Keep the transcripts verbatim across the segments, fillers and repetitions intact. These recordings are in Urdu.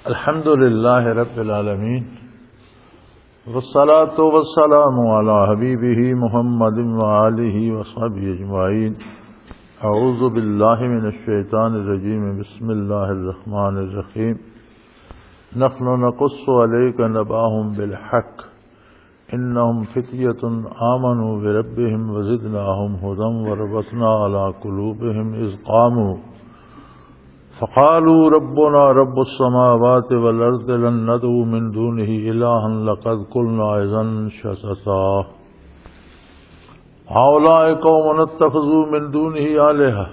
الحمد للہ رب العالمین والصلاة والسلام علی حبیبہ محمد وآلہ وصحبہ اجمعین. اعوذ باللہ من الشیطان الرجیم. بسم اللہ الرحمن الرحیم. نحن نقص علیک نبأہم بالحق انہم فتیۃ آمنوا بربہم وزدناہم ھدی وربطنا علی قلوبہم اذ قاموا فقالوا ربنا رب السماوات والارض لن ندعو من دونه الها لقد قلنا اذا شططا هؤلاء قوم اتخذوا من دونه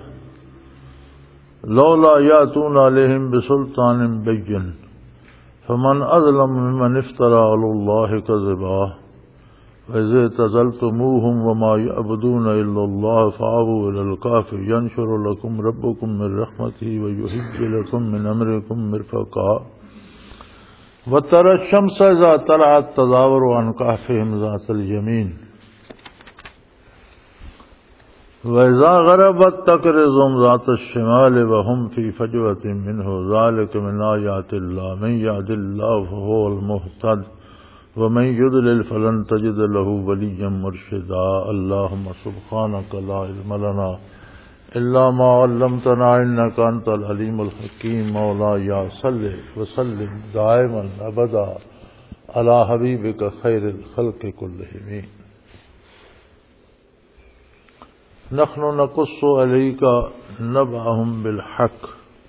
آلهة لولا يأتون عليهم بسلطان بين فمن أظلم ممن افترى على الله كذبا وإذ اعتزلتموهم وما يعبدون إلا الله فأووا إلى الكهف ينشر لكم ربكم من رحمته ويهيئ لكم من أمركم مرفقا وترى الشمس إذا طلعت تزاور عن كهفهم ذات اليمين وإذا غربت تقرضهم ذات الشمال وهم في فجوة منه ذلك من آيات الله من يهد الله فهو المهتد ومن يضلل فلن تجد له وليا مرشدا. اللهم سبحانك لا علم لنا إلا ما علمتنا إنك أنت العليم الحكيم. مولاي صل وسلم دائما أبدا على حبيبك خير الخلق كلهم. نحن نقص عليك نبأهم بالحق.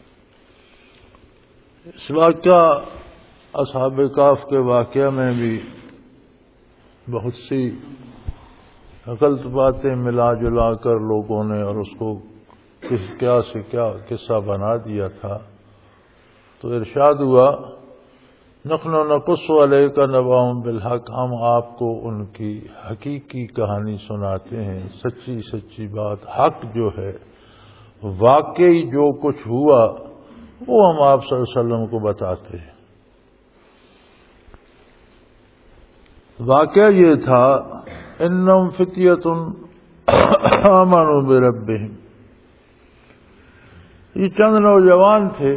اس واقعہ اصحاب کہف کے واقعہ میں بھی بہت سی غلط باتیں ملا جلا کر لوگوں نے اور اس کو کس کیا سے کیا قصہ بنا دیا تھا. تو ارشاد ہوا نحن نقص علیک نبأہم بالحق، ہم آپ کو ان کی حقیقی کہانی سناتے ہیں، سچی سچی بات، حق جو ہے، واقعی جو کچھ ہوا وہ ہم آپ صلی اللہ علیہ وسلم کو بتاتے ہیں. واقعہ یہ تھا انہم فتیۃ آمنوا بربہم، یہ چند نوجوان تھے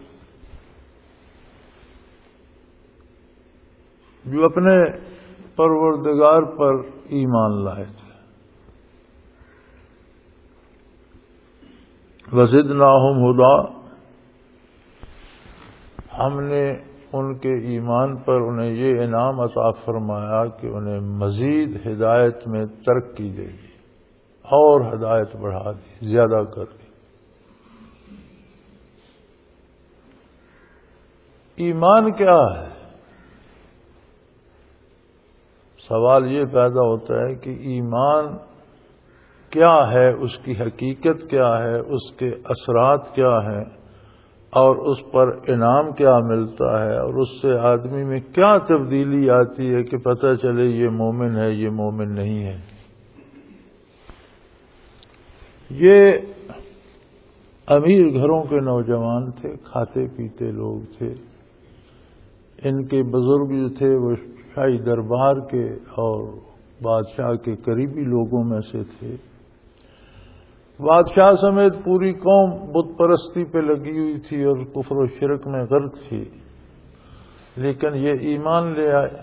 جو اپنے پروردگار پر ایمان لائے تھے. وزدناہم ھدی، ہم نے ان کے ایمان پر انہیں یہ انعام عطا فرمایا کہ انہیں مزید ہدایت میں ترقی دے دی اور ہدایت بڑھا دی، زیادہ کر دی. ایمان کیا ہے؟ سوال یہ پیدا ہوتا ہے کہ ایمان کیا ہے، اس کی حقیقت کیا ہے، اس کے اثرات کیا ہیں، اور اس پر انعام کیا ملتا ہے، اور اس سے آدمی میں کیا تبدیلی آتی ہے کہ پتہ چلے یہ مومن ہے، یہ مومن نہیں ہے. یہ امیر گھروں کے نوجوان تھے، کھاتے پیتے لوگ تھے. ان کے بزرگ جو تھے وہ شاہی دربار کے اور بادشاہ کے قریبی لوگوں میں سے تھے. بادشاہ سمیت پوری قوم بت پرستی پہ لگی ہوئی تھی اور کفر و شرک میں غرق تھی، لیکن یہ ایمان لے آئے،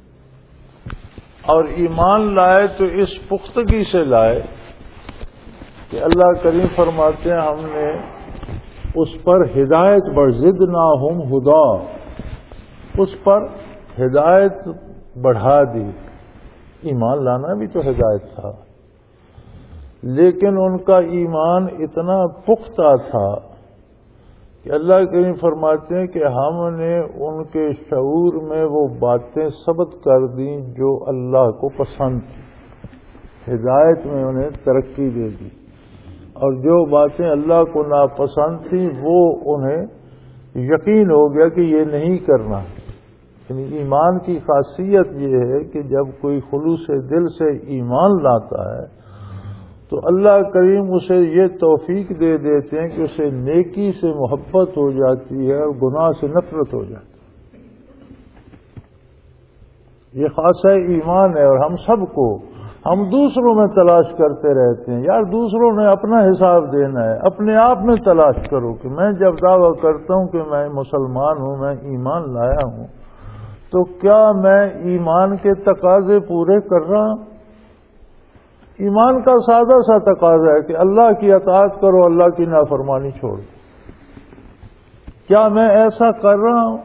اور ایمان لائے تو اس پختگی سے لائے کہ اللہ کریم فرماتے ہیں ہم نے اس پر ہدایت بڑھ زدناہم ھدی، اس پر ہدایت بڑھا دی. ایمان لانا بھی تو ہدایت تھا، لیکن ان کا ایمان اتنا پختہ تھا کہ اللہ کریم فرماتے ہیں کہ ہم نے ان کے شعور میں وہ باتیں ثبت کر دیں جو اللہ کو پسند تھی، ہدایت میں انہیں ترقی دے دی، اور جو باتیں اللہ کو ناپسند تھیں وہ انہیں یقین ہو گیا کہ یہ نہیں کرنا. یعنی ایمان کی خاصیت یہ ہے کہ جب کوئی خلوص دل سے ایمان لاتا ہے تو اللہ کریم اسے یہ توفیق دے دیتے ہیں کہ اسے نیکی سے محبت ہو جاتی ہے اور گناہ سے نفرت ہو جاتی ہے. یہ خاصہ ایمان ہے، اور ہم سب کو ہم دوسروں میں تلاش کرتے رہتے ہیں. یار دوسروں نے اپنا حساب دینا ہے, اپنے آپ میں تلاش کرو کہ میں جب دعویٰ کرتا ہوں کہ میں مسلمان ہوں, میں ایمان لایا ہوں, تو کیا میں ایمان کے تقاضے پورے کر رہا ہوں؟ ایمان کا سادہ سا تقاضا ہے کہ اللہ کی اطاعت کرو, اللہ کی نافرمانی چھوڑ دو. کیا میں ایسا کر رہا ہوں؟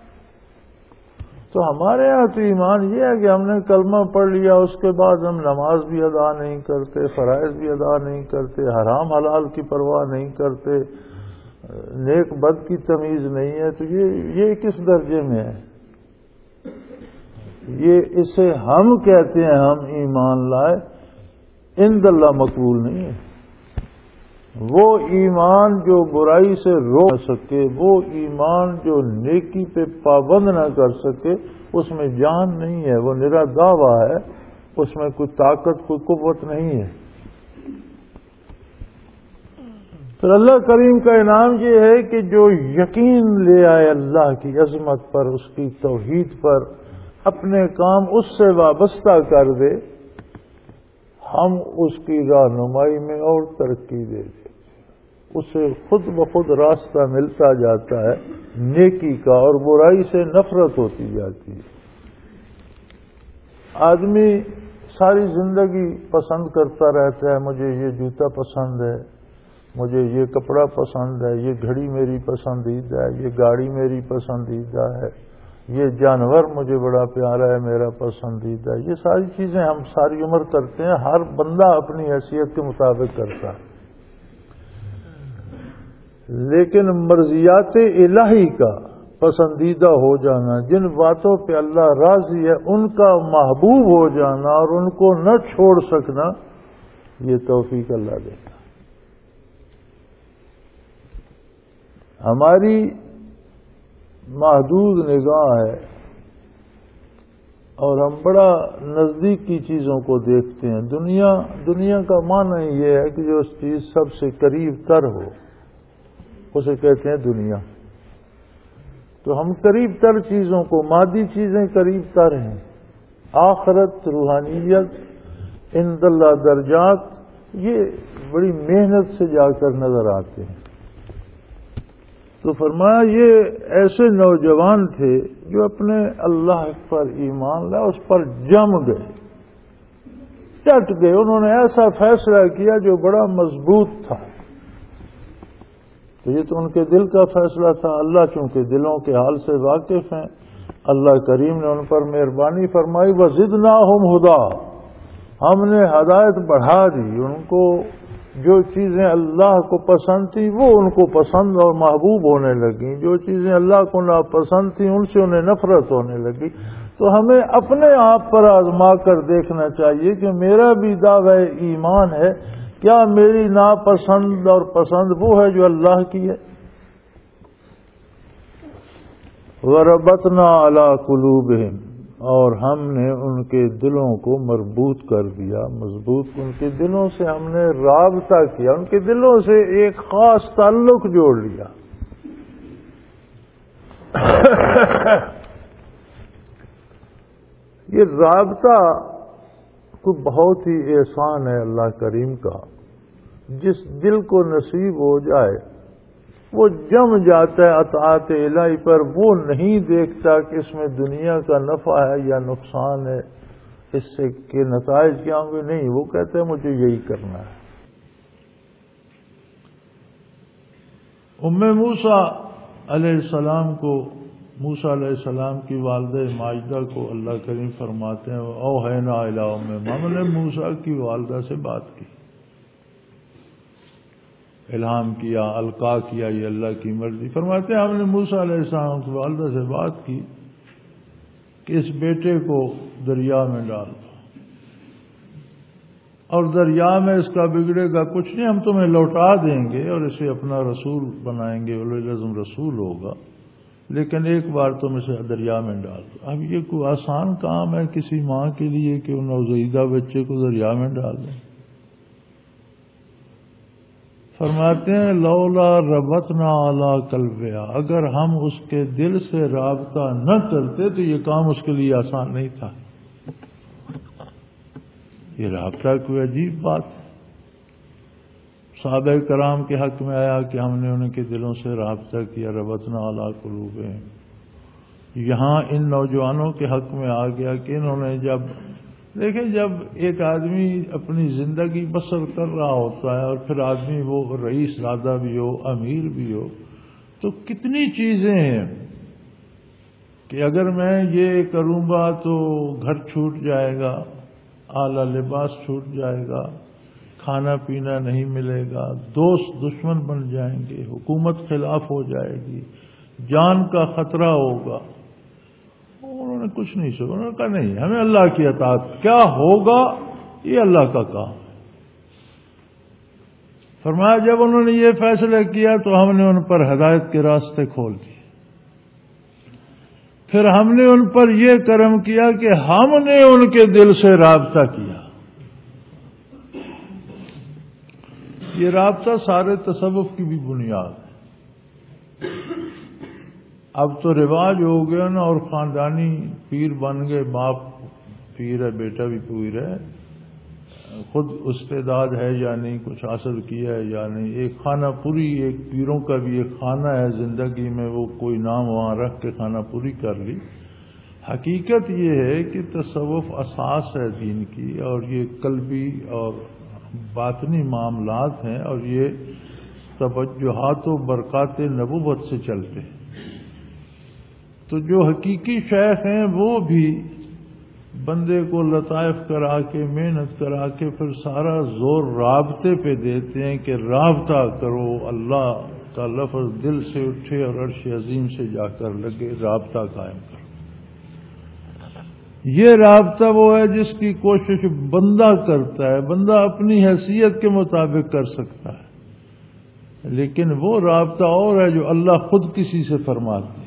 تو ہمارے یہاں تو ایمان یہ ہے کہ ہم نے کلمہ پڑھ لیا, اس کے بعد ہم نماز بھی ادا نہیں کرتے, فرائض بھی ادا نہیں کرتے, حرام حلال کی پرواہ نہیں کرتے, نیک بد کی تمیز نہیں ہے. تو یہ یہ کس درجے میں ہے؟ یہ اسے ہم کہتے ہیں ہم ایمان لائے, عند اللہ مقبول نہیں ہے. وہ ایمان جو برائی سے روک سکے, وہ ایمان جو نیکی پہ پابند نہ کر سکے, اس میں جان نہیں ہے, وہ نرا دعویٰ ہے, اس میں کوئی طاقت کوئی قوت نہیں ہے. تو اللہ کریم کا انعام یہ ہے کہ جو یقین لے آئے اللہ کی عظمت پر, اس کی توحید پر, اپنے کام اس سے وابستہ کر دے, ہم اس کی رہنمائی میں اور ترقی دے دیں, اسے خود بخود راستہ ملتا جاتا ہے نیکی کا, اور برائی سے نفرت ہوتی جاتی ہے. آدمی ساری زندگی پسند کرتا رہتا ہے, مجھے یہ جوتا پسند ہے, مجھے یہ کپڑا پسند ہے, یہ گھڑی میری پسندیدہ ہے, یہ گاڑی میری پسندیدہ ہے, یہ جانور مجھے بڑا پیارا ہے, میرا پسندیدہ ہے. یہ ساری چیزیں ہم ساری عمر کرتے ہیں, ہر بندہ اپنی حیثیت کے مطابق کرتا ہے. لیکن مرضیات الہی کا پسندیدہ ہو جانا, جن باتوں پہ اللہ راضی ہے ان کا محبوب ہو جانا اور ان کو نہ چھوڑ سکنا, یہ توفیق اللہ دیتا. ہماری محدود نگاہ ہے اور ہم بڑا نزدیک کی چیزوں کو دیکھتے ہیں. دنیا دنیا کا معنی یہ ہے کہ جو چیز سب سے قریب تر ہو اسے کہتے ہیں دنیا. تو ہم قریب تر چیزوں کو, مادی چیزیں قریب تر ہیں, آخرت, روحانیت, عند اللہ درجات, یہ بڑی محنت سے جا کر نظر آتے ہیں. تو فرمایا یہ ایسے نوجوان تھے جو اپنے اللہ پر ایمان لائے, اس پر جم گئے, ڈٹ گئے. انہوں نے ایسا فیصلہ کیا جو بڑا مضبوط تھا. تو یہ تو ان کے دل کا فیصلہ تھا. اللہ چونکہ دلوں کے حال سے واقف ہیں, اللہ کریم نے ان پر مہربانی فرمائی. وزدناہم ہدا, ہم نے ہدایت بڑھا دی. ان کو جو چیزیں اللہ کو پسند تھیں وہ ان کو پسند اور محبوب ہونے لگیں, جو چیزیں اللہ کو ناپسند تھیں ان سے انہیں نفرت ہونے لگی. تو ہمیں اپنے آپ پر آزما کر دیکھنا چاہیے کہ میرا بھی دعوی ایمان ہے, کیا میری ناپسند اور پسند وہ ہے جو اللہ کی ہے؟ وَرَبَطْنَا عَلَىٰ قُلُوبِهِمْ, اور ہم نے ان کے دلوں کو مربوط کر دیا, مضبوط. ان کے دلوں سے ہم نے رابطہ کیا, ان کے دلوں سے ایک خاص تعلق جوڑ لیا. یہ رابطہ کوئی بہت ہی احسان ہے اللہ کریم کا. جس دل کو نصیب ہو جائے وہ جم جاتا ہے اطاعت الہی پر. وہ نہیں دیکھتا کہ اس میں دنیا کا نفع ہے یا نقصان ہے, اس سے کے نتائج کیا ہوں گے, نہیں, وہ کہتے ہیں مجھے یہی کرنا ہے. ام موسیٰ علیہ السلام کو, موسیٰ علیہ السلام کی والدہ ماجدہ کو اللہ کریم فرماتے ہیں اوحینا الی ام, ہم نے موسیٰ کی والدہ سے بات کی, الہام کیا, القا کیا, یہ اللہ کی مرضی. فرماتے ہیں ہم نے موسیٰ علیہ السلام کی والدہ سے بات کی کہ اس بیٹے کو دریا میں ڈال دو, اور دریا میں اس کا بگڑے گا کچھ نہیں, ہم تمہیں لوٹا دیں گے اور اسے اپنا رسول بنائیں گے, اولو العزم رسول ہوگا, لیکن ایک بار تم اسے دریا میں ڈال دو. اب یہ کوئی آسان کام ہے کسی ماں کے لیے کہ وہ نوزائیدہ بچے کو دریا میں ڈال دیں؟ فرماتے ہیں لولا ربطنا علی قلبہا, اگر ہم اس کے دل سے رابطہ نہ کرتے تو یہ کام اس کے لیے آسان نہیں تھا. یہ رابطہ کوئی عجیب بات ہے۔ صحابہ کرام کے حق میں آیا کہ ہم نے ان کے دلوں سے رابطہ کیا، ربطنا علی قلوبہم۔ یہاں ان نوجوانوں کے حق میں آ گیا کہ انہوں نے جب دیکھیں، جب ایک آدمی اپنی زندگی بسر کر رہا ہوتا ہے اور پھر آدمی وہ رئیس زادہ بھی ہو، امیر بھی ہو، تو کتنی چیزیں ہیں کہ اگر میں یہ کروں گا تو گھر چھوٹ جائے گا، اعلیٰ لباس چھوٹ جائے گا، کھانا پینا نہیں ملے گا، دوست دشمن بن جائیں گے، حکومت خلاف ہو جائے گی، جان کا خطرہ ہوگا۔ انہوں نے کچھ نہیں سوچا، انہوں نے کہا نہیں، ہمیں اللہ کی اطاعت، کیا ہوگا یہ اللہ کا کام ہے۔ فرمایا جب انہوں نے یہ فیصلہ کیا تو ہم نے ان پر ہدایت کے راستے کھول دیے، پھر ہم نے ان پر یہ کرم کیا کہ ہم نے ان کے دل سے رابطہ کیا۔ یہ رابطہ سارے تصوف کی بھی بنیاد ہے۔ اب تو رواج ہو گیا نا، اور خاندانی پیر بن گئے، باپ پیر ہے، بیٹا بھی پیر ہے، خود استعداد ہے یا نہیں، کچھ حاصل کیا ہے یا نہیں، ایک خانہ پوری، ایک پیروں کا بھی ایک خانہ ہے زندگی میں، وہ کوئی نام وہاں رکھ کے خانہ پوری کر لی۔ حقیقت یہ ہے کہ تصوف اساس ہے دین کی، اور یہ قلبی اور باطنی معاملات ہیں، اور یہ توجہات و برکات نبوت سے چلتے ہیں۔ تو جو حقیقی شیخ ہیں وہ بھی بندے کو لطائف کرا کے، محنت کرا کے، پھر سارا زور رابطے پہ دیتے ہیں کہ رابطہ کرو، اللہ کا لفظ دل سے اٹھے اور عرش عظیم سے جا کر لگے، رابطہ قائم کرو۔ یہ رابطہ وہ ہے جس کی کوشش بندہ کرتا ہے، بندہ اپنی حیثیت کے مطابق کر سکتا ہے، لیکن وہ رابطہ اور ہے جو اللہ خود کسی سے فرماتے ہیں۔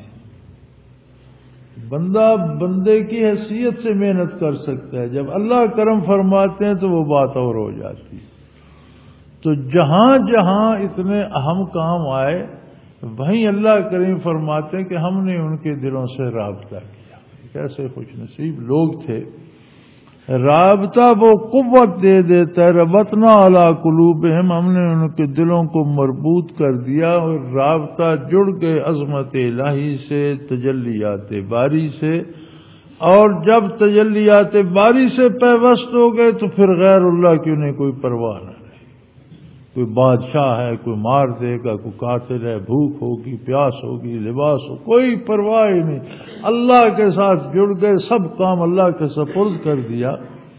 بندہ بندے کی حیثیت سے محنت کر سکتا ہے، جب اللہ کرم فرماتے ہیں تو وہ بات اور ہو جاتی ہے۔ تو جہاں جہاں اتنے اہم کام آئے، وہیں اللہ کریم فرماتے ہیں کہ ہم نے ان کے دلوں سے رابطہ کیا۔ کیسے خوش نصیب لوگ تھے، رابطہ وہ قوت دے دیتا ہے۔ ربطنا علی قلوبہم، ہم نے ان کے دلوں کو مربوط کر دیا، اور رابطہ جڑ گئے عظمت الہی سے، تجلیات باری سے، اور جب تجلیات باری سے پیوست ہو گئے تو پھر غیر اللہ کی انہیں کوئی پرواہ نہ رہی۔ کوئی بادشاہ ہے، کوئی مار دے گا، کوئی قاتل ہے، بھوک ہوگی، پیاس ہوگی، لباس ہو، کوئی پرواہ ہی نہیں۔ اللہ کے ساتھ جڑ گئے، سب کام اللہ کے سپرد کر دیا۔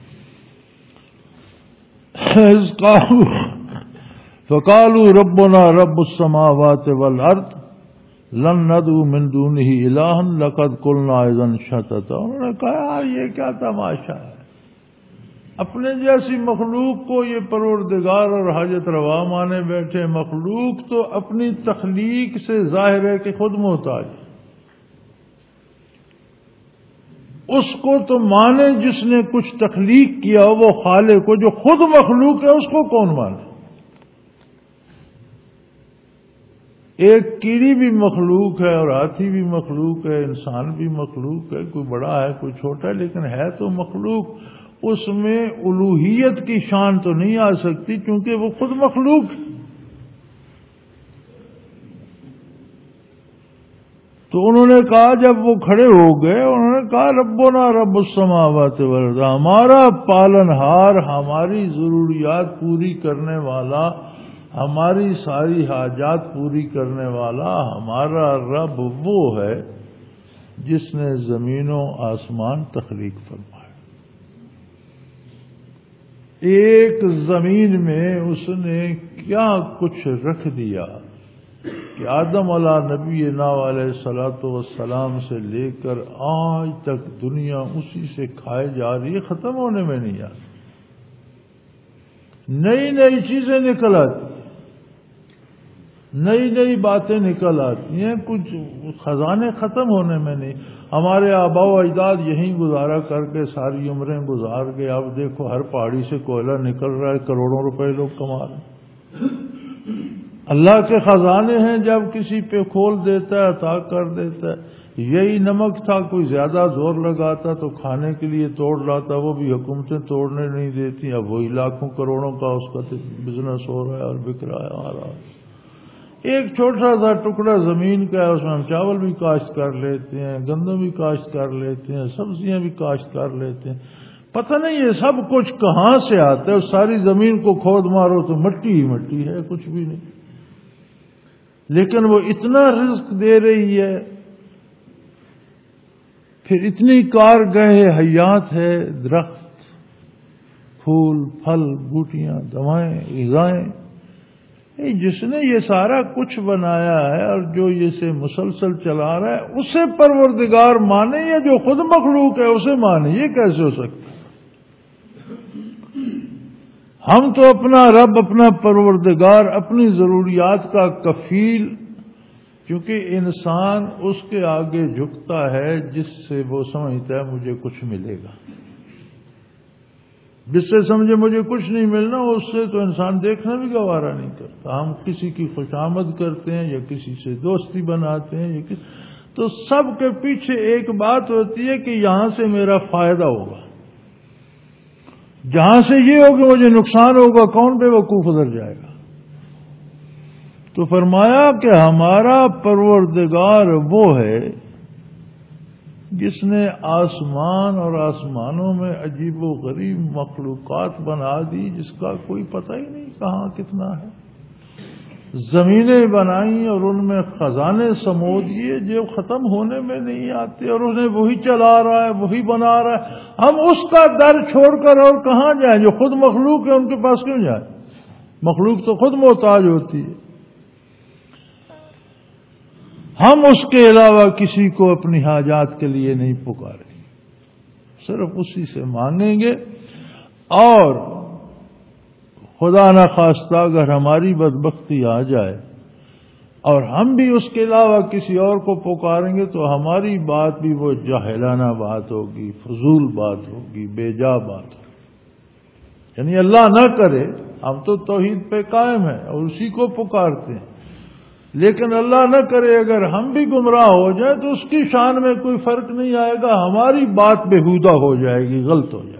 فقالوا ربنا رب السماوات والارض لن ندعو من دونه الہا لقد قلنا اذا شططا۔ انہوں نے کہا یہ کیا تماشا ہے، اپنے جیسی مخلوق کو یہ پروردگار اور حاجت روا مانے بیٹھے۔ مخلوق تو اپنی تخلیق سے ظاہر ہے کہ خود محتاج، اس کو تو مانے جس نے کچھ تخلیق کیا ہو، وہ خالق کو، جو خود مخلوق ہے اس کو کون مانے؟ ایک کیڑی بھی مخلوق ہے، اور ہاتھی بھی مخلوق ہے، انسان بھی مخلوق ہے، کوئی بڑا ہے کوئی چھوٹا ہے، لیکن ہے تو مخلوق۔ اس میں الوہیت کی شان تو نہیں آ سکتی کیونکہ وہ خود مخلوق۔ تو انہوں نے کہا، جب وہ کھڑے ہو گئے، انہوں نے کہا ربنا رب السماوات والارض، ہمارا پالنہار، ہماری ضروریات پوری کرنے والا، ہماری ساری حاجات پوری کرنے والا ہمارا رب وہ ہے جس نے زمین و آسمان تخلیق فرمایا۔ ایک زمین میں اس نے کیا کچھ رکھ دیا کہ آدم علیہ نبینا علیہ الصلوۃ والسلام سے لے کر آج تک دنیا اسی سے کھائے جا رہی ہے، ختم ہونے میں نہیں آتی۔ نئی نئی چیزیں نکل آتی، نئی نئی باتیں نکل آتی ہیں، کچھ خزانے ختم ہونے میں نہیں۔ ہمارے آباء و اجداد یہیں گزارا کر کے ساری عمریں گزار گئے، اب دیکھو ہر پہاڑی سے کوئلہ نکل رہا ہے، کروڑوں روپے لوگ کما رہے ہیں۔ اللہ کے خزانے ہیں، جب کسی پہ کھول دیتا ہے عطا کر دیتا ہے۔ یہی نمک تھا، کوئی زیادہ زور لگاتا تو کھانے کے لیے توڑ لاتا، وہ بھی حکومتیں توڑنے نہیں دیتی، اب وہی لاکھوں کروڑوں کا اس کا بزنس ہو رہا ہے اور بک رہا ہے آ رہا ہے۔ ایک چھوٹا سا ٹکڑا زمین کا ہے، اس میں ہم چاول بھی کاشت کر لیتے ہیں، گندم بھی کاشت کر لیتے ہیں، سبزیاں بھی کاشت کر لیتے ہیں، پتہ نہیں یہ سب کچھ کہاں سے آتا ہے۔ ساری زمین کو کھود مارو تو مٹی ہی مٹی ہے، کچھ بھی نہیں، لیکن وہ اتنا رزق دے رہی ہے، پھر اتنی کارگاہ حیات ہے، درخت، پھول، پھل، بوٹیاں، دوائیں، غذائیں، جس نے یہ سارا کچھ بنایا ہے اور جو اسے مسلسل چلا رہا ہے اسے پروردگار مانے یا جو خود مخلوق ہے اسے مانے؟ یہ کیسے ہو سکتا ہے؟ ہم تو اپنا رب، اپنا پروردگار، اپنی ضروریات کا کفیل، کیونکہ انسان اس کے آگے جھکتا ہے جس سے وہ سمجھتا ہے مجھے کچھ ملے گا، جس سے سمجھے مجھے کچھ نہیں ملنا اس سے تو انسان دیکھنا بھی گوارا نہیں کرتا۔ ہم کسی کی خوشامد کرتے ہیں یا کسی سے دوستی بناتے ہیں یا کسی، تو سب کے پیچھے ایک بات ہوتی ہے کہ یہاں سے میرا فائدہ ہوگا، جہاں سے یہ ہو کہ مجھے نقصان ہوگا کون بے وقوف ادھر جائے گا۔ تو فرمایا کہ ہمارا پروردگار وہ ہے جس نے آسمان اور آسمانوں میں عجیب و غریب مخلوقات بنا دی جس کا کوئی پتہ ہی نہیں کہاں کتنا ہے، زمینیں بنائیں اور ان میں خزانے سمو دیے جو ختم ہونے میں نہیں آتے، اور انہیں وہی چلا رہا ہے، وہی بنا رہا ہے۔ ہم اس کا در چھوڑ کر اور کہاں جائیں؟ جو خود مخلوق ہے ان کے پاس کیوں جائیں؟ مخلوق تو خود محتاج ہوتی ہے۔ ہم اس کے علاوہ کسی کو اپنی حاجات کے لیے نہیں پکاریں گے، صرف اسی سے مانگیں گے، اور خدا نہ خواستہ اگر ہماری بدبختی آ جائے اور ہم بھی اس کے علاوہ کسی اور کو پکاریں گے تو ہماری بات بھی وہ جاہلانہ بات ہوگی، فضول بات ہوگی، بے جا بات ہوگی۔ یعنی اللہ نہ کرے، ہم تو توحید پہ قائم ہیں اور اسی کو پکارتے ہیں، لیکن اللہ نہ کرے اگر ہم بھی گمراہ ہو جائیں تو اس کی شان میں کوئی فرق نہیں آئے گا، ہماری بات بےہودہ ہو جائے گی، غلط ہو جائے گی۔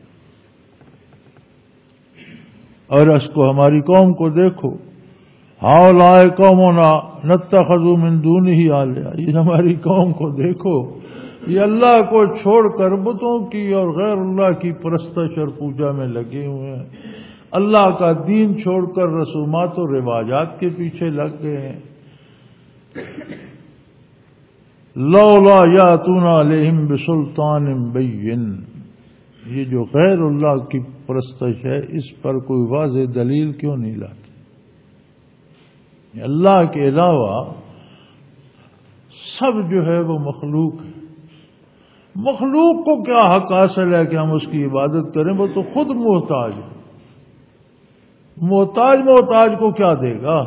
اور اس کو ہماری قوم کو دیکھو، ہؤلاء قومنا نتخذوا من دونہ آلیہا، یہ ہماری قوم کو دیکھو، یہ اللہ کو چھوڑ کر بتوں کی اور غیر اللہ کی پرستش اور پوجا میں لگے ہوئے ہیں، اللہ کا دین چھوڑ کر رسومات و رواجات کے پیچھے لگ گئے ہیں۔ لولا یاتون علیہم بسلطان بین، یہ جو غیر اللہ کی پرستش ہے اس پر کوئی واضح دلیل کیوں نہیں لاتے؟ اللہ کے علاوہ سب جو ہے وہ مخلوق ہے، مخلوق کو کیا حق حاصل ہے کہ ہم اس کی عبادت کریں؟ وہ تو خود محتاج ہے، محتاج محتاج کو کیا دے گا؟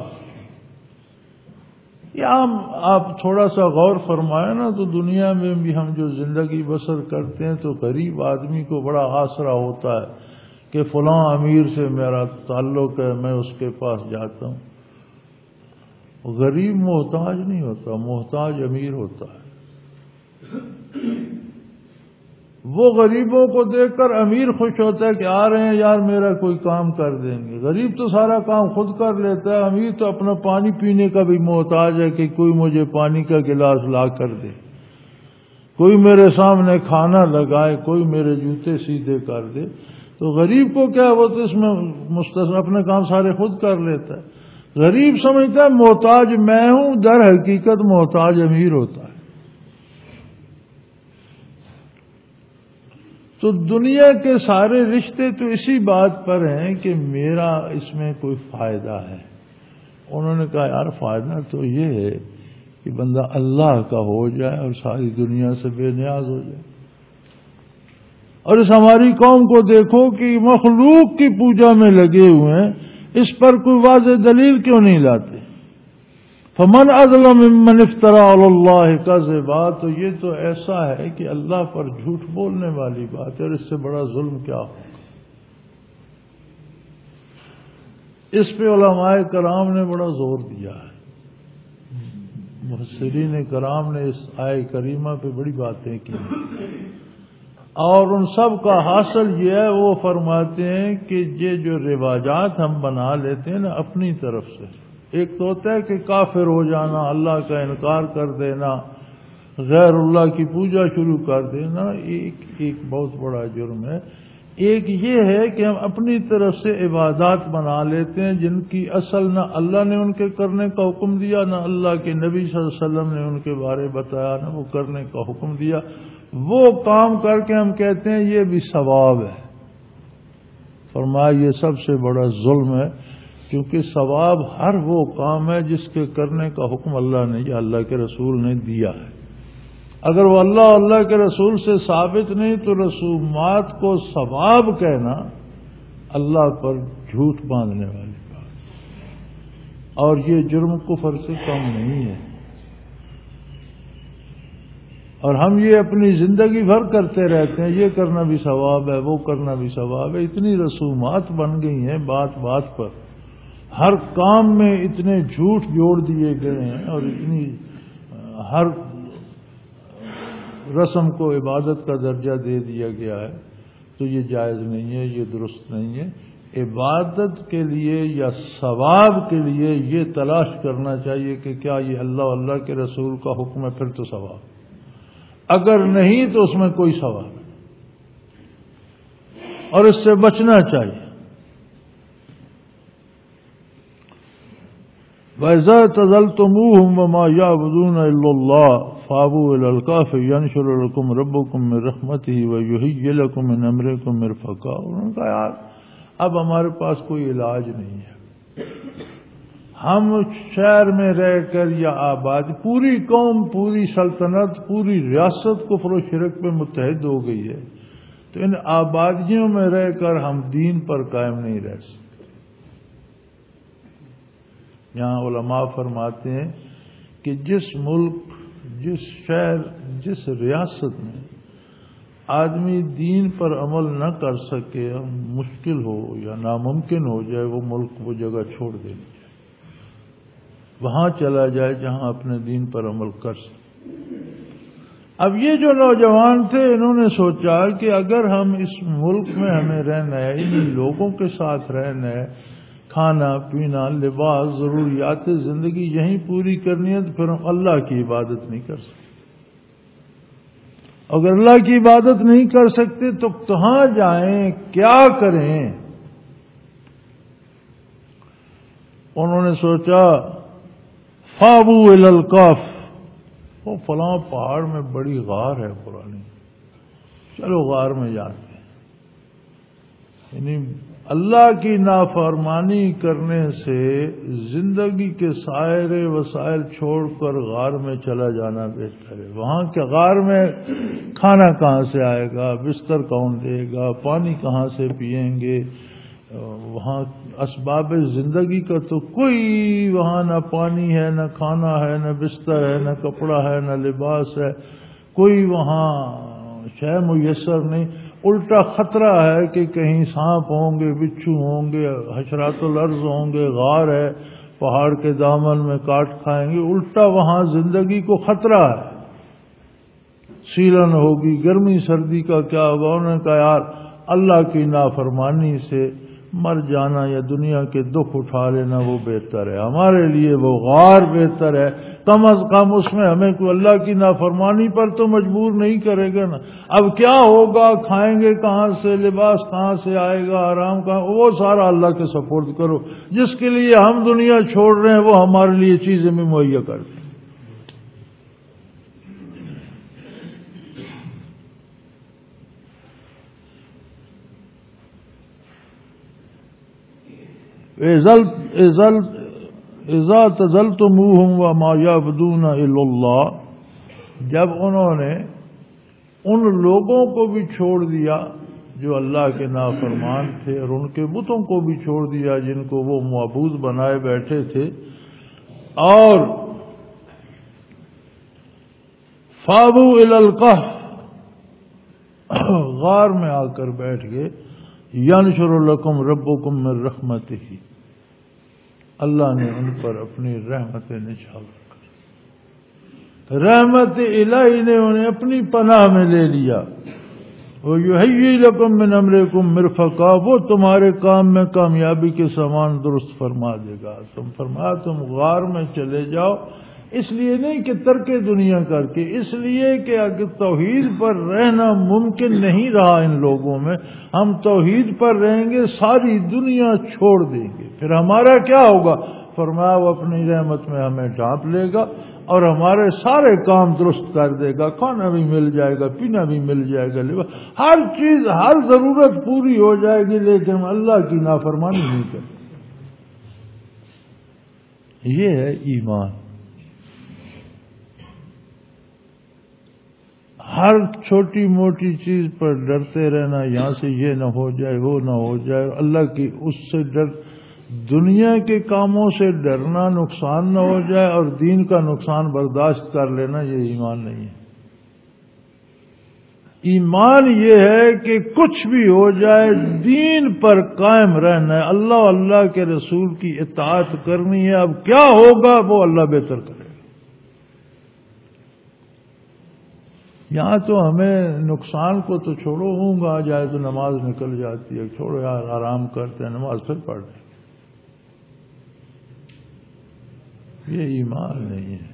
یا آپ تھوڑا سا غور فرمائیں نا، تو دنیا میں بھی ہم جو زندگی بسر کرتے ہیں تو غریب آدمی کو بڑا آسرا ہوتا ہے کہ فلاں امیر سے میرا تعلق ہے، میں اس کے پاس جاتا ہوں۔ غریب محتاج نہیں ہوتا، محتاج امیر ہوتا ہے۔ وہ غریبوں کو دیکھ کر امیر خوش ہوتا ہے کہ آ رہے ہیں یار میرا کوئی کام کر دیں گے، غریب تو سارا کام خود کر لیتا ہے، امیر تو اپنا پانی پینے کا بھی محتاج ہے کہ کوئی مجھے پانی کا گلاس لا کر دے، کوئی میرے سامنے کھانا لگائے، کوئی میرے جوتے سیدھے کر دے۔ تو غریب کو کیا، وہ تو اس میں مستثنا اپنے کام سارے خود کر لیتا ہے۔ غریب سمجھتا ہے محتاج میں ہوں، در حقیقت محتاج امیر ہوتا ہے۔ تو دنیا کے سارے رشتے تو اسی بات پر ہیں کہ میرا اس میں کوئی فائدہ ہے۔ انہوں نے کہا یار فائدہ تو یہ ہے کہ بندہ اللہ کا ہو جائے اور ساری دنیا سے بے نیاز ہو جائے۔ اور اس ہماری قوم کو دیکھو کہ مخلوق کی پوجا میں لگے ہوئے ہیں، اس پر کوئی واضح دلیل کیوں نہیں لاتے؟ فمن اظلم ممن افترى علی اللہ کذبا، تو یہ تو ایسا ہے کہ اللہ پر جھوٹ بولنے والی بات ہے، اور اس سے بڑا ظلم کیا ہوگا؟ اس پہ علماء کرام نے بڑا زور دیا ہے، مفسرین کرام نے اس آیہ کریمہ پہ بڑی باتیں کی اور ان سب کا حاصل یہ ہے، وہ فرماتے ہیں کہ یہ جو رواجات ہم بنا لیتے ہیں نا اپنی طرف سے، ایک تو ہوتا ہے کہ کافر ہو جانا، اللہ کا انکار کر دینا، غیر اللہ کی پوجا شروع کر دینا، ایک ایک بہت بڑا جرم ہے۔ ایک یہ ہے کہ ہم اپنی طرف سے عبادات بنا لیتے ہیں جن کی اصل نہ اللہ نے ان کے کرنے کا حکم دیا، نہ اللہ کے نبی صلی اللہ علیہ وسلم نے ان کے بارے بتایا، نہ وہ کرنے کا حکم دیا، وہ کام کر کے ہم کہتے ہیں یہ بھی ثواب ہے۔ فرمایا یہ سب سے بڑا ظلم ہے، کیونکہ ثواب ہر وہ کام ہے جس کے کرنے کا حکم اللہ نے یا اللہ کے رسول نے دیا ہے۔ اگر وہ اللہ اللہ کے رسول سے ثابت نہیں تو رسومات کو ثواب کہنا اللہ پر جھوٹ باندھنے والی بات، اور یہ جرم کفر سے کم نہیں ہے۔ اور ہم یہ اپنی زندگی بھر کرتے رہتے ہیں، یہ کرنا بھی ثواب ہے، وہ کرنا بھی ثواب ہے، اتنی رسومات بن گئی ہیں بات بات پر، ہر کام میں اتنے جھوٹ جوڑ دیے گئے ہیں اور اتنی ہر رسم کو عبادت کا درجہ دے دیا گیا ہے، تو یہ جائز نہیں ہے، یہ درست نہیں ہے۔ عبادت کے لیے یا ثواب کے لیے یہ تلاش کرنا چاہیے کہ کیا یہ اللہ اللہ کے رسول کا حکم ہے، پھر تو ثواب، اگر نہیں تو اس میں کوئی ثواب نہیں، اور اس سے بچنا چاہیے۔ وَإِذَا اعْتَزَلْتُمُوهُمْ وَمَا يَعْبُدُونَ إِلَّا اللَّهَ فَأَوُوا إِلَى الْكَهْفِ يَنشُرْ لَكُمْ رَبُّكُم مِّن رَّحْمَتِهِ وَيُهَيِّئْ لَكُم مِّنْ أَمْرِكُم مِّرْفَقًا۔ انہوں نے کہا یار اب ہمارے پاس کوئی علاج نہیں ہے، ہم شہر میں رہ کر یا آباد، پوری قوم، پوری سلطنت، پوری ریاست کفر و شرک پہ متحد ہو گئی ہے، تو ان آبادیوں میں رہ کر ہم دین پر قائم نہیں رہ سکتے۔ یہاں علماء فرماتے ہیں کہ جس ملک، جس شہر، جس ریاست میں آدمی دین پر عمل نہ کر سکے، مشکل ہو یا ناممکن ہو جائے، وہ ملک وہ جگہ چھوڑ دینی چاہیے، وہاں چلا جائے جہاں اپنے دین پر عمل کر سکے۔ اب یہ جو نوجوان تھے انہوں نے سوچا کہ اگر ہم اس ملک میں ہمیں رہنا ہے، ان لوگوں کے ساتھ رہنا ہے، کھانا پینا لباس ضروریات زندگی یہیں پوری کرنی ہے، تو پھر ہم اللہ کی عبادت نہیں کر سکتے۔ اگر اللہ کی عبادت نہیں کر سکتے تو کہاں جائیں، کیا کریں؟ انہوں نے سوچا فَأَوُوا إِلَى الْكَهْفِ، وہ فلاں پہاڑ میں بڑی غار ہے پرانی، چلو غار میں جاتے ہیں۔ یعنی اللہ کی نافرمانی کرنے سے زندگی کے سارے وسائل چھوڑ کر غار میں چلا جانا بہتر ہے۔ وہاں کے غار میں کھانا کہاں سے آئے گا، بستر کون دے گا، پانی کہاں سے پئیں گے، وہاں اسباب زندگی کا تو کوئی، وہاں نہ پانی ہے، نہ کھانا ہے، نہ بستر ہے، نہ کپڑا ہے، نہ لباس ہے، کوئی وہاں شے میسر نہیں۔ الٹا خطرہ ہے کہ کہیں سانپ ہوں گے، بچھو ہوں گے، حشرات الارض ہوں گے، غار ہے، پہاڑ کے دامن میں کاٹ کھائیں گے، الٹا وہاں زندگی کو خطرہ ہے، سیلن ہوگی، گرمی سردی کا کیا ہوگا۔ انہوں نے کہا یار اللہ کی نافرمانی سے مر جانا یا دنیا کے دکھ اٹھا لینا وہ بہتر ہے، ہمارے لیے وہ غار بہتر ہے، کم از کم اس میں ہمیں کوئی اللہ کی نافرمانی پر تو مجبور نہیں کرے گا نا۔ اب کیا ہوگا، کھائیں گے کہاں سے، لباس کہاں سے آئے گا، آرام کہاں، وہ سارا اللہ کے سپورٹ کرو، جس کے لیے ہم دنیا چھوڑ رہے ہیں وہ ہمارے لیے چیزیں بھی مہیا کر دیں۔ اذا اعتزلتموهم وما يعبدون الا اللہ، جب انہوں نے ان لوگوں کو بھی چھوڑ دیا جو اللہ کے نافرمان تھے، اور ان کے بتوں کو بھی چھوڑ دیا جن کو وہ معبود بنائے بیٹھے تھے، اور فاووا الی الکہف، غار میں آ کر بیٹھ گئے، ینشر لکم ربکم من رحمتہ، اللہ نے ان پر اپنی رحمت نچھاور کر، رحمت الہی نے انہیں اپنی پناہ میں لے لیا۔ وَيُحْيِي لَكُم مِّنْ أَمْرِكُم مِّرْفَقًا، وہ تمہارے کام میں کامیابی کے سامان درست فرما دے گا۔ تم فرمایا تم غار میں چلے جاؤ، اس لیے نہیں کہ ترک دنیا کر کے، اس لیے کہ اگر توحید پر رہنا ممکن نہیں رہا ان لوگوں میں، ہم توحید پر رہیں گے ساری دنیا چھوڑ دیں گے، پھر ہمارا کیا ہوگا؟ فرمایا وہ اپنی رحمت میں ہمیں ڈھانپ لے گا اور ہمارے سارے کام درست کر دے گا، کھانا بھی مل جائے گا، پینا بھی مل جائے گا، ہر چیز ہر ضرورت پوری ہو جائے گی، لیکن ہم اللہ کی نافرمانی نہیں کریں۔ یہ ہے ایمان۔ ہر چھوٹی موٹی چیز پر ڈرتے رہنا، یہاں سے یہ نہ ہو جائے وہ نہ ہو جائے، اللہ کی اس سے ڈر، دنیا کے کاموں سے ڈرنا نقصان نہ ہو جائے اور دین کا نقصان برداشت کر لینا، یہ ایمان نہیں ہے۔ ایمان یہ ہے کہ کچھ بھی ہو جائے دین پر قائم رہنا ہے، اللہ اللہ کے رسول کی اطاعت کرنی ہے، اب کیا ہوگا وہ اللہ بہتر کرے۔ یہاں تو ہمیں نقصان کو تو چھوڑو، ہوں گا جائے تو نماز نکل جاتی ہے، چھوڑو یار آرام کرتے ہیں، نماز پھر پڑھ لیں، یہ ایمان نہیں ہے۔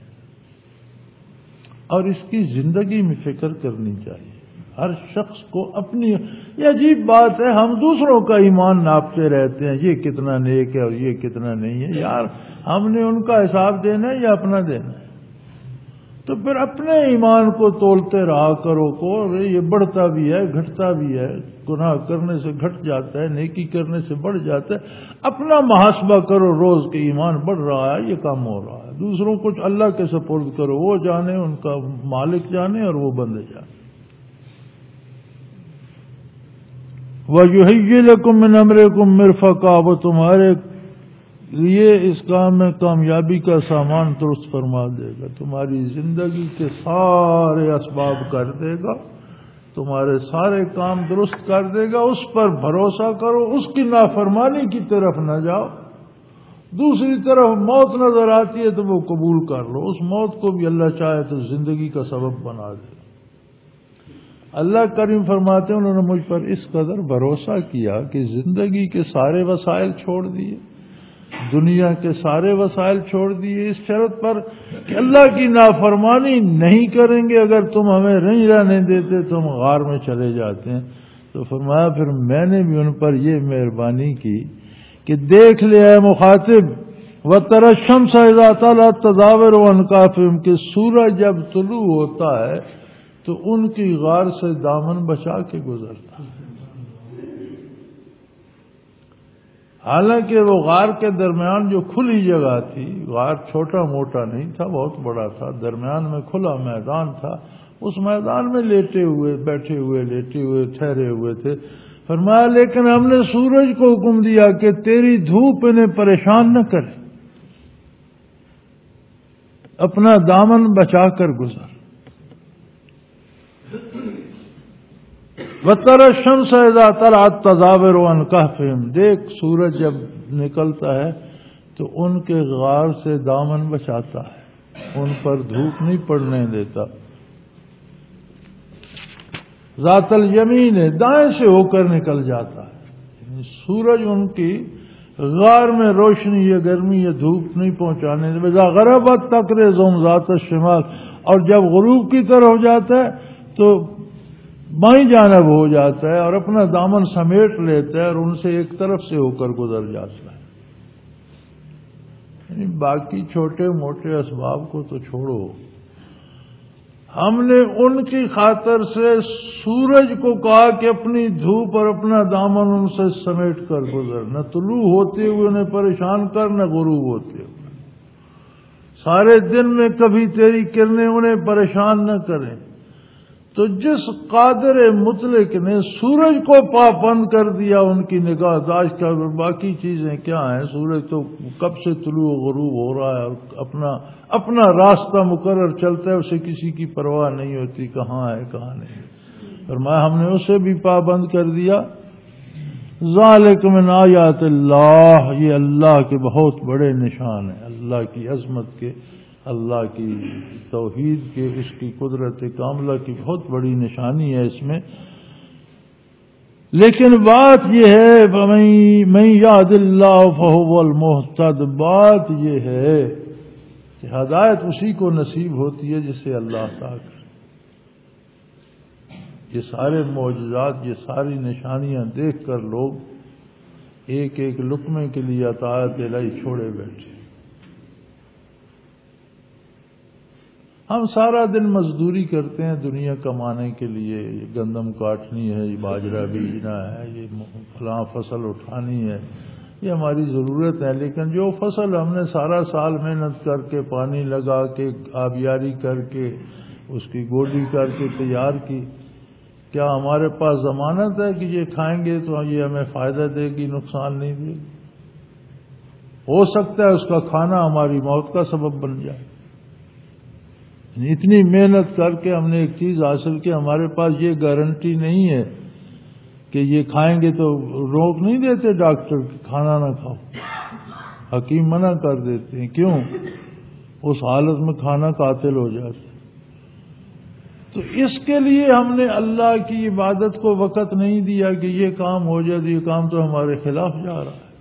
اور اس کی زندگی میں فکر کرنی چاہیے ہر شخص کو اپنی۔ یہ عجیب بات ہے، ہم دوسروں کا ایمان ناپتے رہتے ہیں، یہ کتنا نیک ہے اور یہ کتنا نہیں ہے، یار ہم نے ان کا حساب دینا ہے یا اپنا دینا ہے؟ تو پھر اپنے ایمان کو تولتے رہا کرو کو، یہ بڑھتا بھی ہے گھٹتا بھی ہے، گناہ کرنے سے گھٹ جاتا ہے، نیکی کرنے سے بڑھ جاتا ہے، اپنا محاسبہ کرو روز کے ایمان بڑھ رہا ہے یہ کم ہو رہا ہے، دوسروں کو اللہ کے سپرد کرو، وہ جانے، ان کا مالک جانے اور وہ بندے جانے۔ وَيُحْيِي لَكُم مِّنْ أَمْرِكُم مِّرْفَقًا، وہ تمہارے لیے اس کام میں کامیابی کا سامان درست فرما دے گا، تمہاری زندگی کے سارے اسباب کر دے گا، تمہارے سارے کام درست کر دے گا، اس پر بھروسہ کرو، اس کی نافرمانی کی طرف نہ جاؤ۔ دوسری طرف موت نظر آتی ہے تو وہ قبول کر لو، اس موت کو بھی اللہ چاہے تو زندگی کا سبب بنا دے۔ اللہ کریم فرماتے ہیں انہوں نے مجھ پر اس قدر بھروسہ کیا کہ زندگی کے سارے وسائل چھوڑ دیے، دنیا کے سارے وسائل چھوڑ دیے، اس شرط پر کہ اللہ کی نافرمانی نہیں کریں گے، اگر تم ہمیں نہیں رہنے دیتے تو ہم غار میں چلے جاتے ہیں۔ تو فرمایا پھر میں نے بھی ان پر یہ مہربانی کی کہ دیکھ لے اے مخاطب، وَتَرَى الشَّمْسَ إِذَا طَلَعَت تَزَاوَرُ عَنْ كَهْفِهِمْ، کہ سورج جب طلوع ہوتا ہے تو ان کی غار سے دامن بچا کے گزرتا ہے۔ حالانکہ وہ غار کے درمیان جو کھلی جگہ تھی، غار چھوٹا موٹا نہیں تھا، بہت بڑا تھا، درمیان میں کھلا میدان تھا، اس میدان میں لیٹے ہوئے بیٹھے ہوئے لیٹے ہوئے ٹھہرے ہوئے تھے۔ فرمایا لیکن ہم نے سورج کو حکم دیا کہ تیری دھوپ انہیں پریشان نہ کرے، اپنا دامن بچا کر گزر۔ وَتَرَى الشَّمْسَ إِذَا طَلَعَت تَزَاوَرُ عَنْ كَهْفِهِمْ، دیکھ سورج جب نکلتا ہے تو ان کے غار سے دامن بچاتا ہے، ان پر دھوپ نہیں پڑنے دیتا۔ ذات الیمین، دائیں سے ہو کر نکل جاتا ہے، یعنی سورج ان کی غار میں روشنی یا گرمی یا دھوپ نہیں پہنچانے دیتا۔ اذا غربت تقرضهم ذات الشمال، اور جب غروب کی طرف جاتا ہے تو بائیں جانب ہو جاتا ہے اور اپنا دامن سمیٹ لیتا ہے اور ان سے ایک طرف سے ہو کر گزر جاتا ہے۔ یعنی باقی چھوٹے موٹے اسباب کو تو چھوڑو، ہم نے ان کی خاطر سے سورج کو کہا کہ اپنی دھوپ اور اپنا دامن ان سے سمیٹ کر گزر، نہ طلوع ہوتے ہوئے انہیں پریشان کر، نہ غروب ہوتے ہوئے، سارے دن میں کبھی تیری کرنیں انہیں پریشان نہ کریں۔ تو جس قادر مطلق نے سورج کو پابند کر دیا ان کی نگاہ داشت کا، باقی چیزیں کیا ہیں، سورج تو کب سے طلوع و غروب ہو رہا ہے اور اپنا اپنا راستہ مقرر چلتا ہے، اسے کسی کی پرواہ نہیں ہوتی کہاں ہے کہاں نہیں۔ فرمایا ہم نے اسے بھی پابند کر دیا۔ ذالک من آیات اللہ، یہ اللہ کے بہت بڑے نشان ہیں، اللہ کی عظمت کے، اللہ کی توحید کے، اس کی قدرت کاملہ کی بہت بڑی نشانی ہے اس میں۔ لیکن بات یہ ہے من یہد اللہ فہو المہتد، بات یہ ہے کہ ہدایت اسی کو نصیب ہوتی ہے جسے اللہ عطا کرے۔ یہ سارے معجزات، یہ ساری نشانیاں دیکھ کر لوگ ایک ایک لقمے کے لیے اطاعت الہی چھوڑے بیٹھے۔ ہم سارا دن مزدوری کرتے ہیں دنیا کمانے کے لیے، یہ گندم کاٹنی ہے، یہ باجرہ بیجنا ہے، یہ فلاں فصل اٹھانی ہے، یہ ہماری ضرورت ہے۔ لیکن جو فصل ہم نے سارا سال محنت کر کے، پانی لگا کے، آبیاری کر کے، اس کی گوڈی کر کے تیار کی، کیا ہمارے پاس ضمانت ہے کہ یہ کھائیں گے تو یہ ہمیں فائدہ دے گی، نقصان نہیں دے گی؟ ہو سکتا ہے اس کا کھانا ہماری موت کا سبب بن جائے۔ اتنی محنت کر کے ہم نے ایک چیز حاصل کی، ہمارے پاس یہ گارنٹی نہیں ہے کہ یہ کھائیں گے تو روک نہیں دیتے ڈاکٹر کہ کھانا نہ کھاؤ، حکیم منع کر دیتے ہیں، کیوں؟ اس حالت میں کھانا قاتل ہو جاتا ہے۔ تو اس کے لیے ہم نے اللہ کی عبادت کو وقت نہیں دیا کہ یہ کام ہو جائے، یہ کام تو ہمارے خلاف جا رہا ہے۔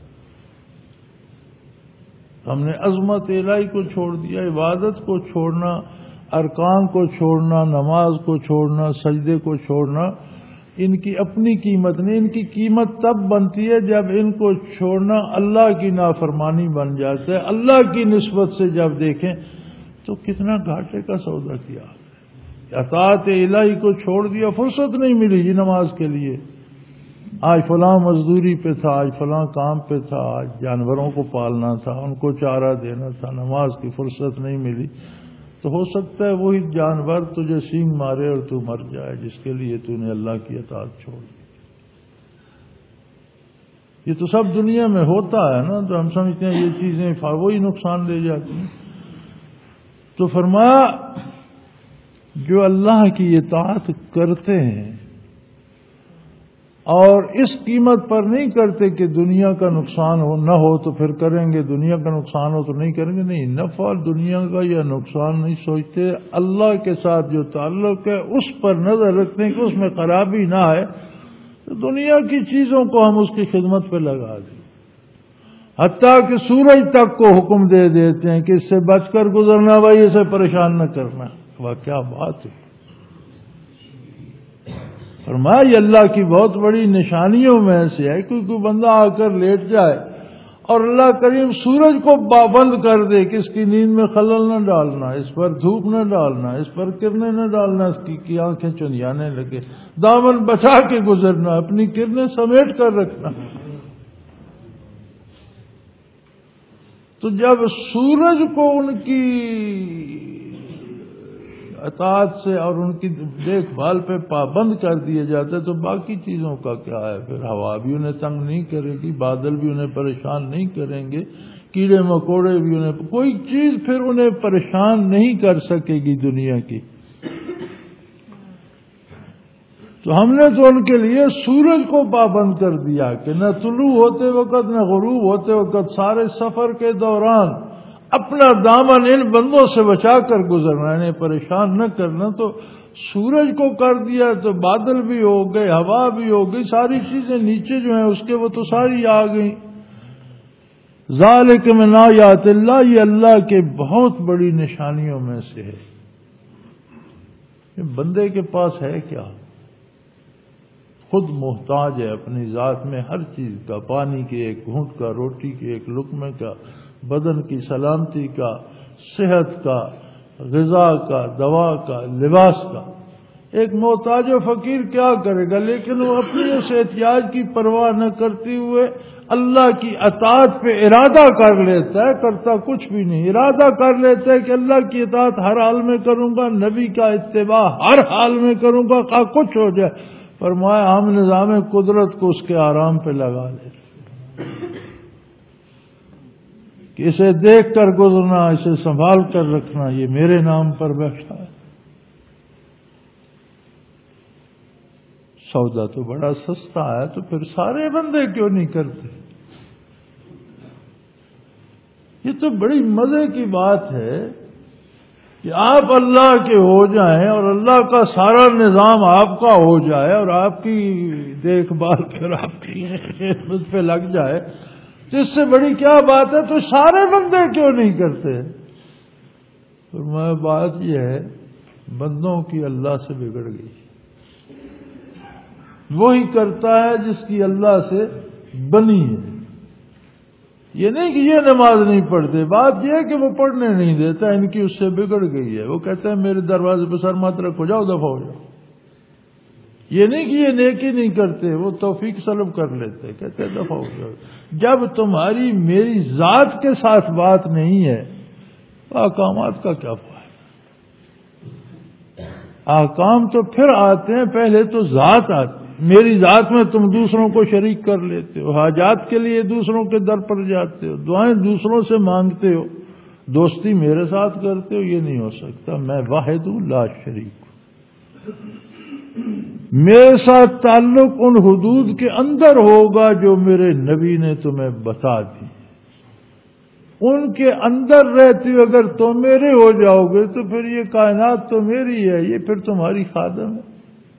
ہم نے عظمت الہی کو چھوڑ دیا، عبادت کو چھوڑنا، ارکان کو چھوڑنا، نماز کو چھوڑنا، سجدے کو چھوڑنا، ان کی اپنی قیمت نہیں، ان کی قیمت تب بنتی ہے جب ان کو چھوڑنا اللہ کی نافرمانی بن جاتا ہے۔ اللہ کی نسبت سے جب دیکھیں تو کتنا گھاٹے کا سودا کیا، اطاعت الہی کو چھوڑ دیا، فرصت نہیں ملی جی نماز کے لیے، آج فلاں مزدوری پہ تھا، آج فلاں کام پہ تھا، آج جانوروں کو پالنا تھا، ان کو چارہ دینا تھا، نماز کی فرصت نہیں ملی، تو ہو سکتا ہے وہی جانور تجھے سینگ مارے اور تو مر جائے جس کے لیے تو نے اللہ کی اطاعت چھوڑ دی۔ یہ تو سب دنیا میں ہوتا ہے نا، تو ہم سمجھتے ہیں یہ چیزیں وہی نقصان دے جاتی ہیں۔ تو فرمایا جو اللہ کی اطاعت کرتے ہیں اور اس قیمت پر نہیں کرتے کہ دنیا کا نقصان ہو نہ ہو تو پھر کریں گے، دنیا کا نقصان ہو تو نہیں کریں گے، نہیں، نفع دنیا کا یا نقصان نہیں سوچتے، اللہ کے ساتھ جو تعلق ہے اس پر نظر رکھتے ہیں کہ اس میں خرابی نہ آئے، تو دنیا کی چیزوں کو ہم اس کی خدمت پہ لگا دیں، حتیٰ کہ سورج تک کو حکم دے دیتے ہیں کہ اس سے بچ کر گزرنا بھائی، اسے پریشان نہ کرنا۔ واہ کیا بات ہے! فرمایا یہ اللہ کی بہت بڑی نشانیوں میں سے ہے، کوئی کوئی بندہ آ کر لیٹ جائے اور اللہ کریم سورج کو پابند کر دے کہ اس کی نیند میں خلل نہ ڈالنا، اس پر دھوپ نہ ڈالنا، اس پر کرنیں نہ ڈالنا، اس کی کی آنکھیں چندیانے لگے، دامن بچا کے گزرنا، اپنی کرنیں سمیٹ کر رکھنا۔ تو جب سورج کو ان کی اطاعت سے اور ان کی دیکھ بھال پہ پابند کر دیے جاتے تو باقی چیزوں کا کیا ہے؟ پھر ہوا بھی انہیں تنگ نہیں کرے گی، بادل بھی انہیں پریشان نہیں کریں گے، کیڑے مکوڑے بھی انہیں، کوئی چیز پھر انہیں پریشان نہیں کر سکے گی دنیا کی۔ تو ہم نے تو ان کے لیے سورج کو پابند کر دیا کہ نہ طلوع ہوتے وقت نہ غروب ہوتے وقت، سارے سفر کے دوران اپنا دامن ان بندوں سے بچا کر گزرنا، انہیں پریشان نہ کرنا۔ تو سورج کو کر دیا تو بادل بھی ہو گئے، ہوا بھی ہو گئی، ساری چیزیں نیچے جو ہیں اس کے وہ تو ساری آ گئیں۔ ذالک من آیات اللہ، یہ اللہ کے بہت بڑی نشانیوں میں سے ہے۔ یہ بندے کے پاس ہے کیا؟ خود محتاج ہے اپنی ذات میں ہر چیز کا، پانی کے ایک گھونٹ کا، روٹی کے ایک لقمے کا، بدن کی سلامتی کا، صحت کا، غذا کا، دوا کا، لباس کا۔ ایک محتاج و فقیر کیا کرے گا؟ لیکن وہ اپنی اس احتیاج کی پرواہ نہ کرتے ہوئے اللہ کی اطاعت پہ ارادہ کر لیتا ہے، کرتا کچھ بھی نہیں، ارادہ کر لیتا ہے کہ اللہ کی اطاعت ہر حال میں کروں گا، نبی کا اتباع ہر حال میں کروں گا، خواہ کچھ ہو جائے۔ فرمایا ہم نظام قدرت کو اس کے آرام پہ لگا لیتے کہ اسے دیکھ کر گزرنا، اسے سنبھال کر رکھنا، یہ میرے نام پر بیٹھا ہے۔ سودا تو بڑا سستا ہے، تو پھر سارے بندے کیوں نہیں کرتے؟ یہ تو بڑی مزے کی بات ہے کہ آپ اللہ کے ہو جائیں اور اللہ کا سارا نظام آپ کا ہو جائے اور آپ کی دیکھ بھال پھر آپ کی خدمت پہ لگ جائے، تو اس سے بڑی کیا بات ہے؟ تو سارے بندے کیوں نہیں کرتے؟ فرمایا بات یہ ہے، بندوں کی اللہ سے بگڑ گئی، وہی کرتا ہے جس کی اللہ سے بنی ہے۔ یہ نہیں کہ یہ نماز نہیں پڑھتے، بات یہ ہے کہ وہ پڑھنے نہیں دیتا، ان کی اس سے بگڑ گئی ہے۔ وہ کہتے ہیں میرے دروازے پہ سر مت رکھو، جاؤ دفعہ ہو جاؤ۔ یہ نہیں کہ یہ نیکی نہیں کرتے، وہ توفیق سلب کر لیتے، کہتے ہیں دفعہ ہو جاؤ۔ جب تمہاری میری ذات کے ساتھ بات نہیں ہے تو احکامات کا کیا فائدہ؟ احکام تو پھر آتے ہیں، پہلے تو ذات آتی۔ میری ذات میں تم دوسروں کو شریک کر لیتے ہو، حاجات کے لیے دوسروں کے در پر جاتے ہو، دعائیں دوسروں سے مانگتے ہو، دوستی میرے ساتھ کرتے ہو، یہ نہیں ہو سکتا۔ میں واحد لا شریک ہوں، میرے ساتھ تعلق ان حدود کے اندر ہوگا جو میرے نبی نے تمہیں بتا دی، ان کے اندر رہتے ہو اگر تم میرے ہو جاؤ گے تو پھر یہ کائنات تو میری ہے، یہ پھر تمہاری خادم ہے۔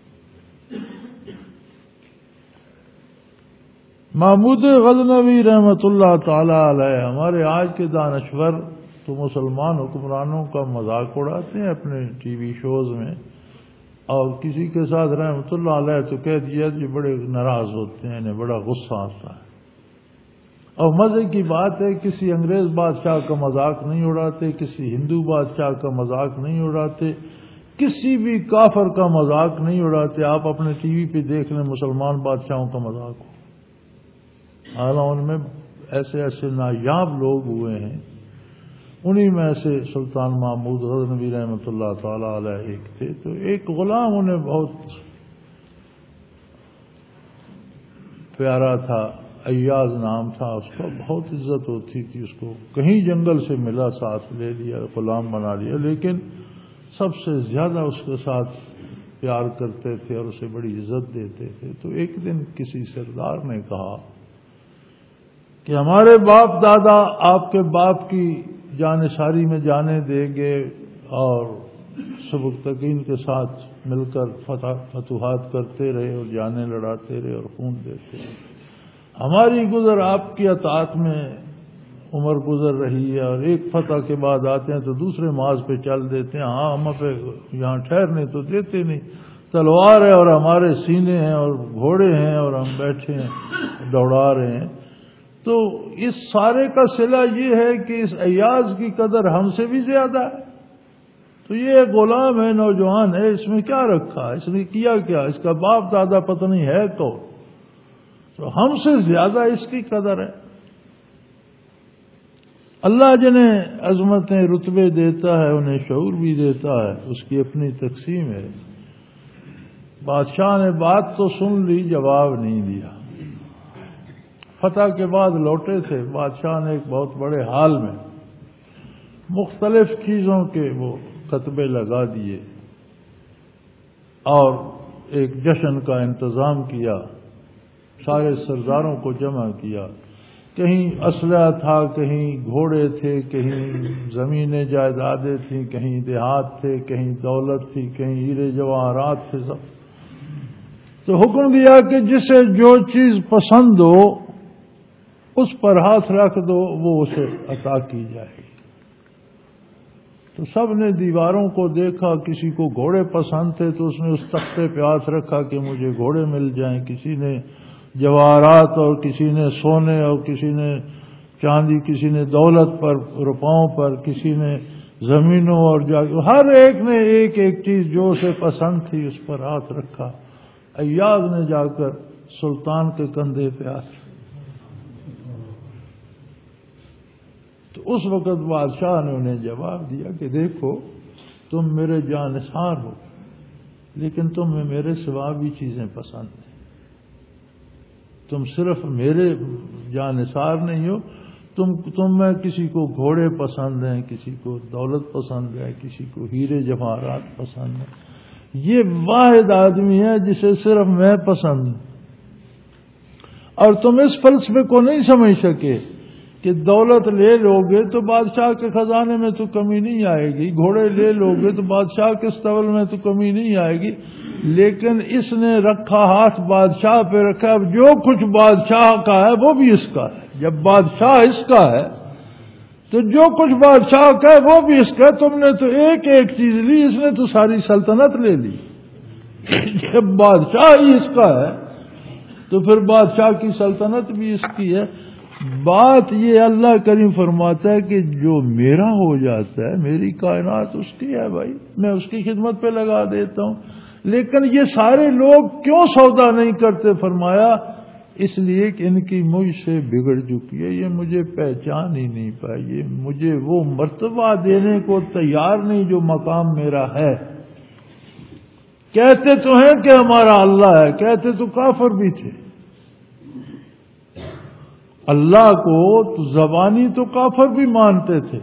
محمود غزنوی رحمۃ اللہ تعالی علیہ ہمارے آج کے دانشور تو مسلمان حکمرانوں کا مذاق اڑاتے ہیں اپنے ٹی وی شوز میں، اور کسی کے ساتھ رحمۃ اللہ علیہ تو کہہ دیا کہ بڑے ناراض ہوتے ہیں، انہیں بڑا غصہ آتا ہے۔ اور مزے کی بات ہے کسی انگریز بادشاہ کا مذاق نہیں اڑاتے، کسی ہندو بادشاہ کا مذاق نہیں اڑاتے، کسی بھی کافر کا مذاق نہیں اڑاتے۔ آپ اپنے ٹی وی پہ دیکھ لیں مسلمان بادشاہوں کا مذاق ہو، حالانکہ ان میں ایسے ایسے نایاب لوگ ہوئے ہیں، انہی میں سے سلطان محمود غزنوی رحمۃ اللہ تعالی علیہ ایک تھے۔ تو ایک غلام انہیں بہت پیارا تھا، ایاز نام تھا اس کا، بہت عزت ہوتی تھی اس کو، کہیں جنگل سے ملا ساتھ لے لیا، غلام بنا لیا، لیکن سب سے زیادہ اس کے ساتھ پیار کرتے تھے اور اسے بڑی عزت دیتے تھے۔ تو ایک دن کسی سردار نے کہا کہ ہمارے باپ دادا آپ کے باپ کی جانثاری میں جانے دیں گے اور سبکتگین کے ساتھ مل کر فتوحات کرتے رہے اور جانیں لڑاتے رہے اور خون دیتے رہے، ہماری گزر آپ کی اطاعت میں عمر گزر رہی ہے، اور ایک فتح کے بعد آتے ہیں تو دوسرے معاذ پہ چل دیتے ہیں، ہاں ہم پہ یہاں ٹھہرنے تو دیتے نہیں، تلوار ہے اور ہمارے سینے ہیں اور گھوڑے ہیں اور ہم بیٹھے ہیں دوڑا رہے ہیں۔ تو اس سارے کا صلہ یہ ہے کہ اس ایاز کی قدر ہم سے بھی زیادہ ہے، تو یہ غلام ہے، نوجوان ہے، اس میں کیا رکھا، اس نے کیا کیا، اس کا باپ دادا پتہ نہیں ہے کون، تو ہم سے زیادہ اس کی قدر ہے۔ اللہ جنہیں عظمتیں رتبے دیتا ہے انہیں شعور بھی دیتا ہے، اس کی اپنی تقسیم ہے۔ بادشاہ نے بات تو سن لی، جواب نہیں دیا۔ فتح کے بعد لوٹے تھے، بادشاہ نے ایک بہت بڑے ہال میں مختلف چیزوں کے وہ کتبے لگا دیے اور ایک جشن کا انتظام کیا، سارے سرداروں کو جمع کیا، کہیں اسلحہ تھا، کہیں گھوڑے تھے، کہیں زمینیں جائیدادیں تھیں، کہیں دیہات تھے، کہیں دولت تھی، کہیں ہیرے جواہرات تھے، سب۔ تو حکم دیا کہ جسے جو چیز پسند ہو اس پر ہاتھ رکھ دو، وہ اسے عطا کی جائے گی۔ تو سب نے دیواروں کو دیکھا، کسی کو گھوڑے پسند تھے تو اس نے اس تختے پہ ہاتھ رکھا کہ مجھے گھوڑے مل جائیں، کسی نے جواہرات اور کسی نے سونے اور کسی نے چاندی، کسی نے دولت پر، روپاؤں پر، کسی نے زمینوں اور جاگوں، ہر ایک نے ایک ایک چیز جو اسے پسند تھی اس پر ہاتھ رکھا۔ ایاز نے جا کر سلطان کے کندھے پہ ہاتھ رکھا، تو اس وقت بادشاہ نے انہیں جواب دیا کہ دیکھو تم میرے جانثار ہو، لیکن تمہیں میرے سوا بھی چیزیں پسند ہیں، تم صرف میرے جانثار نہیں ہو، تم تم میں کسی کو گھوڑے پسند ہیں، کسی کو دولت پسند ہے، کسی کو ہیرے جواہرات پسند ہیں، یہ واحد آدمی ہے جسے صرف میں پسند ہوں. اور تم اس فلسفے کو نہیں سمجھ سکے کہ دولت لے لو گے تو بادشاہ کے خزانے میں تو کمی نہیں آئے گی، گھوڑے لے لو گے تو بادشاہ کے استبل میں تو کمی نہیں آئے گی، لیکن اس نے رکھا ہاتھ بادشاہ پہ رکھا. اب جو کچھ بادشاہ کا ہے وہ بھی اس کا ہے. جب بادشاہ اس کا ہے تو جو کچھ بادشاہ کا ہے وہ بھی اس کا ہے. تم نے تو ایک ایک چیز لی، اس نے تو ساری سلطنت لے لی. جب بادشاہ ہی اس کا ہے تو پھر بادشاہ کی سلطنت بھی اس کی ہے. بات یہ اللہ کریم فرماتا ہے کہ جو میرا ہو جاتا ہے، میری کائنات اس کی ہے بھائی، میں اس کی خدمت پہ لگا دیتا ہوں. لیکن یہ سارے لوگ کیوں سودا نہیں کرتے؟ فرمایا اس لیے کہ ان کی مجھ سے بگڑ چکی ہے، یہ مجھے پہچان ہی نہیں پائی، یہ مجھے وہ مرتبہ دینے کو تیار نہیں جو مقام میرا ہے. کہتے تو ہیں کہ ہمارا اللہ ہے، کہتے تو کافر بھی تھے. اللہ کو تو زبانی تو کافر بھی مانتے تھے.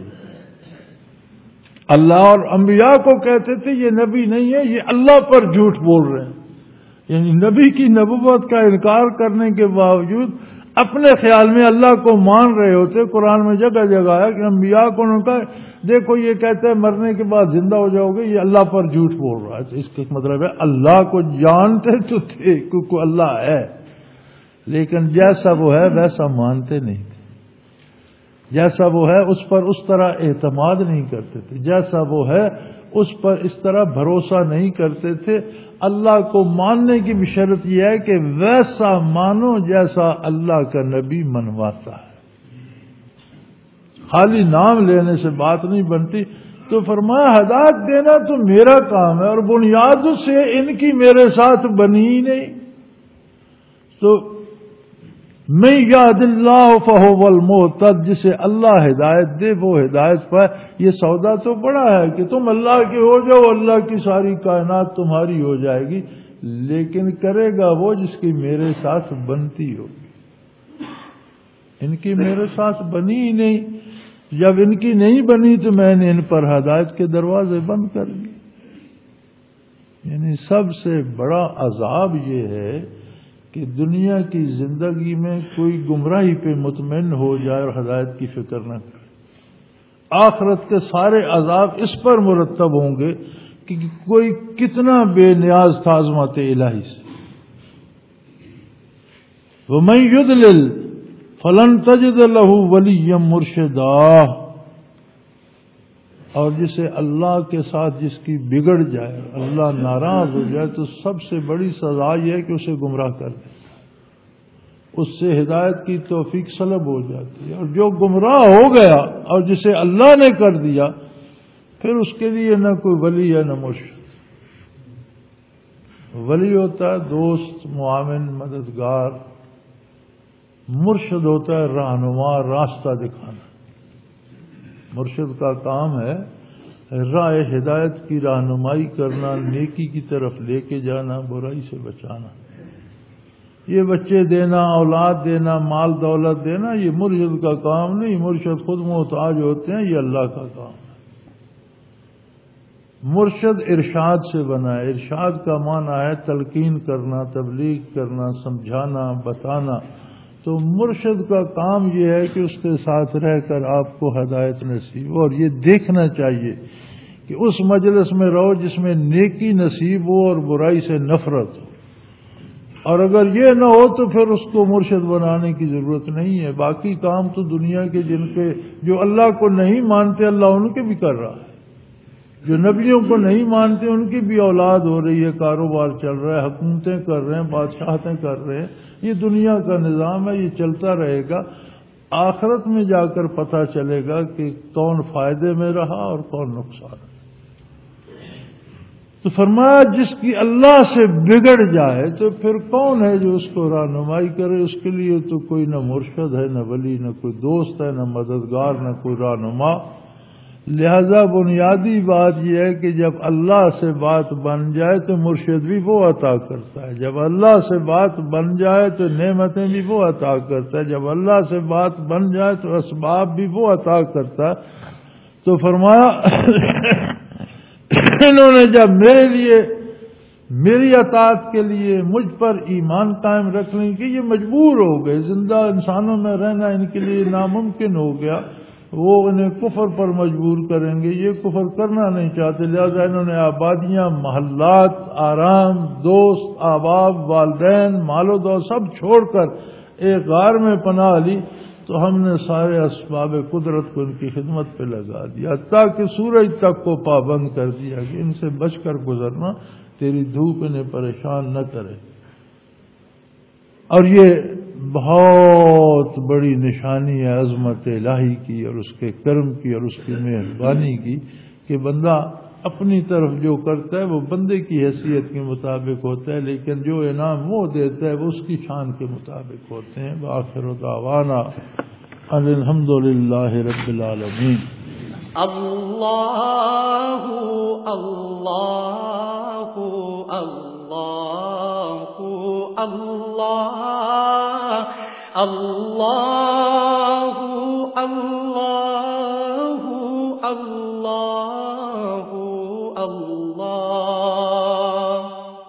اللہ اور انبیاء کو کہتے تھے یہ نبی نہیں ہے، یہ اللہ پر جھوٹ بول رہے ہیں. یعنی نبی کی نبوت کا انکار کرنے کے باوجود اپنے خیال میں اللہ کو مان رہے ہوتے. قرآن میں جگہ جگہ ہے کہ انبیاء کو انہوں نے کہا دیکھو یہ کہتے ہیں مرنے کے بعد زندہ ہو جاؤ گے، یہ اللہ پر جھوٹ بول رہا ہے. تو اس کا مطلب ہے اللہ کو جانتے تو تھے کیونکہ اللہ ہے، لیکن جیسا وہ ہے ویسا مانتے نہیں تھے. جیسا وہ ہے اس پر اس طرح اعتماد نہیں کرتے تھے، جیسا وہ ہے اس پر اس طرح بھروسہ نہیں کرتے تھے. اللہ کو ماننے کی بھی شرط یہ ہے کہ ویسا مانو جیسا اللہ کا نبی منواتا ہے. خالی نام لینے سے بات نہیں بنتی. تو فرمایا ہدایت دینا تو میرا کام ہے، اور بنیاد سے ان کی میرے ساتھ بنی ہی نہیں. تو میں یاد اللہ فہو المہتد، جسے اللہ ہدایت دے وہ ہدایت پائے. یہ سودا تو بڑا ہے کہ تم اللہ کے ہو جاؤ، اللہ کی ساری کائنات تمہاری ہو جائے گی، لیکن کرے گا وہ جس کی میرے ساتھ بنتی ہوگی. ان کی میرے ساتھ بنی ہی نہیں. جب ان کی نہیں بنی تو میں نے ان پر ہدایت کے دروازے بند کر دیے. یعنی سب سے بڑا عذاب یہ ہے کہ دنیا کی زندگی میں کوئی گمراہی پہ مطمئن ہو جائے اور ہدایت کی فکر نہ کرے. آخرت کے سارے عذاب اس پر مرتب ہوں گے کہ کوئی کتنا بے نیاز تھا عظمت الہی سے. وَمَن يُضْلِلْ فَلَن تَجِدَ لَهُ وَلِيًّا مُرْشِدًا، اور جسے اللہ کے ساتھ جس کی بگڑ جائے، اللہ ناراض ہو جائے، تو سب سے بڑی سزا یہ ہے کہ اسے گمراہ کر دے، اس سے ہدایت کی توفیق سلب ہو جاتی ہے. اور جو گمراہ ہو گیا اور جسے اللہ نے کر دیا، پھر اس کے لیے نہ کوئی ولی ہے نہ مرشد. ولی ہوتا ہے دوست، معاون، مددگار. مرشد ہوتا ہے رہنما، راستہ دکھانا. مرشد کا کام ہے راہ ہدایت کی رہنمائی کرنا، نیکی کی طرف لے کے جانا، برائی سے بچانا. یہ بچے دینا، اولاد دینا، مال دولت دینا، یہ مرشد کا کام نہیں. مرشد خود محتاج ہوتے ہیں، یہ اللہ کا کام ہے. مرشد ارشاد سے بنا ہے. ارشاد کا معنی ہے تلقین کرنا، تبلیغ کرنا، سمجھانا، بتانا. تو مرشد کا کام یہ ہے کہ اس کے ساتھ رہ کر آپ کو ہدایت نصیب ہو، اور یہ دیکھنا چاہیے کہ اس مجلس میں رہو جس میں نیکی نصیب ہو اور برائی سے نفرت ہو. اور اگر یہ نہ ہو تو پھر اس کو مرشد بنانے کی ضرورت نہیں ہے. باقی کام تو دنیا کے جن کے جو اللہ کو نہیں مانتے اللہ ان کے بھی کر رہا ہے. جو نبیوں کو نہیں مانتے ان کی بھی اولاد ہو رہی ہے، کاروبار چل رہا ہے، حکومتیں کر رہے ہیں، بادشاہتیں کر رہے ہیں. یہ دنیا کا نظام ہے، یہ چلتا رہے گا. آخرت میں جا کر پتہ چلے گا کہ کون فائدے میں رہا اور کون نقصان. تو فرمایا جس کی اللہ سے بگڑ جائے تو پھر کون ہے جو اس کو رہنمائی کرے؟ اس کے لیے تو کوئی نہ مرشد ہے، نہ ولی، نہ کوئی دوست ہے، نہ مددگار، نہ کوئی رہنما. لہذا بنیادی بات یہ ہے کہ جب اللہ سے بات بن جائے تو مرشد بھی وہ عطا کرتا ہے. جب اللہ سے بات بن جائے تو نعمتیں بھی وہ عطا کرتا ہے. جب اللہ سے بات بن جائے تو اسباب بھی وہ عطا کرتا ہے. تو فرمایا انہوں نے جب میرے لیے میری اطاعت کے لیے مجھ پر ایمان قائم رکھنے کے یہ مجبور ہو گئے، زندہ انسانوں میں رہنا ان کے لیے ناممکن ہو گیا، وہ انہیں کفر پر مجبور کریں گے، یہ کفر کرنا نہیں چاہتے، لہذا انہوں نے آبادیاں، محلات، آرام، دوست، احباب، والدین، مال و دولت سب چھوڑ کر ایک غار میں پناہ لی، تو ہم نے سارے اسباب قدرت کو ان کی خدمت پہ لگا دیا، حتیٰ کہ سورج تک کو پابند کر دیا کہ ان سے بچ کر گزرنا، تیری دھوپ انہیں پریشان نہ کرے۔ اور یہ بہت بڑی نشانی ہے عظمت الہی کی اور اس کے کرم کی اور اس کی مہربانی کی کہ بندہ اپنی طرف جو کرتا ہے وہ بندے کی حیثیت کے مطابق ہوتا ہے، لیکن جو انعام وہ دیتا ہے وہ اس کی شان کے مطابق ہوتے ہیں۔ وآخر دعوانا ان الحمد للہ رب العالمین۔ اللہ اللہ اللہ اللہ اللہ اللہ اللہ اللہ۔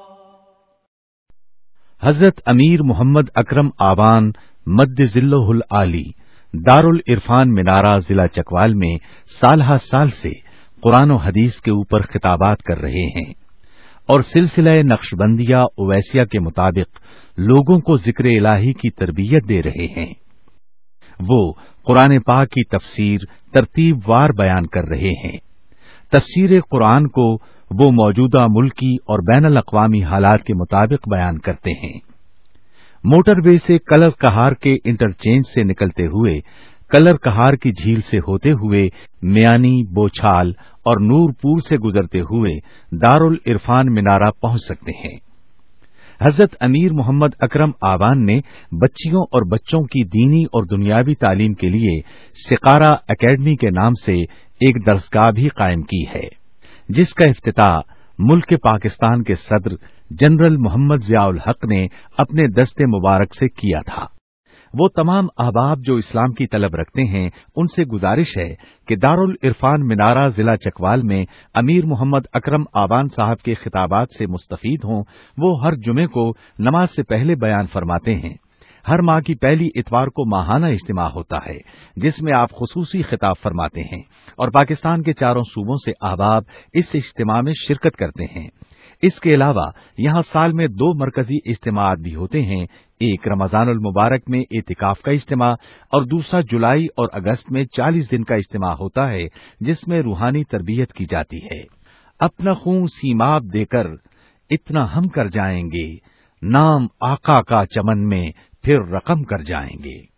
حضرت امیر محمد اکرم آوان مد ذلہ العالی دارالعرفان منارہ ضلع چکوال میں سالہ سال سے قرآن و حدیث کے اوپر خطابات کر رہے ہیں اور سلسلہ نقش بندیہ اویسیہ کے مطابق لوگوں کو ذکر الہی کی تربیت دے رہے ہیں۔ وہ قرآن پاک کی تفسیر ترتیب وار بیان کر رہے ہیں۔ تفسیر قرآن کو وہ موجودہ ملکی اور بین الاقوامی حالات کے مطابق بیان کرتے ہیں۔ موٹر وے سے کلر کہار کے انٹرچینج سے نکلتے ہوئے کلر کہار کی جھیل سے ہوتے ہوئے میانی، بوچھال اور نور پور سے گزرتے ہوئے دارالعرفان منارہ پہنچ سکتے ہیں۔ حضرت امیر محمد اکرم آوان نے بچیوں اور بچوں کی دینی اور دنیاوی تعلیم کے لیے سقارہ اکیڈمی کے نام سے ایک درسگاہ بھی قائم کی ہے، جس کا افتتاح ملک پاکستان کے صدر جنرل محمد ضیاء الحق نے اپنے دست مبارک سے کیا تھا۔ وہ تمام احباب جو اسلام کی طلب رکھتے ہیں ان سے گزارش ہے کہ دارالعرفان منارہ ضلع چکوال میں امیر محمد اکرم آوان صاحب کے خطابات سے مستفید ہوں۔ وہ ہر جمعے کو نماز سے پہلے بیان فرماتے ہیں۔ ہر ماہ کی پہلی اتوار کو ماہانہ اجتماع ہوتا ہے جس میں آپ خصوصی خطاب فرماتے ہیں اور پاکستان کے چاروں صوبوں سے احباب اس اجتماع میں شرکت کرتے ہیں۔ اس کے علاوہ یہاں سال میں دو مرکزی اجتماعات بھی ہوتے ہیں، ایک رمضان المبارک میں اعتکاف کا اجتماع اور دوسرا جولائی اور اگست میں چالیس دن کا اجتماع ہوتا ہے جس میں روحانی تربیت کی جاتی ہے۔ اپنا خون سیماب دے کر اتنا ہم کر جائیں گے، نام آقا کا چمن میں پھر رقم کر جائیں گے۔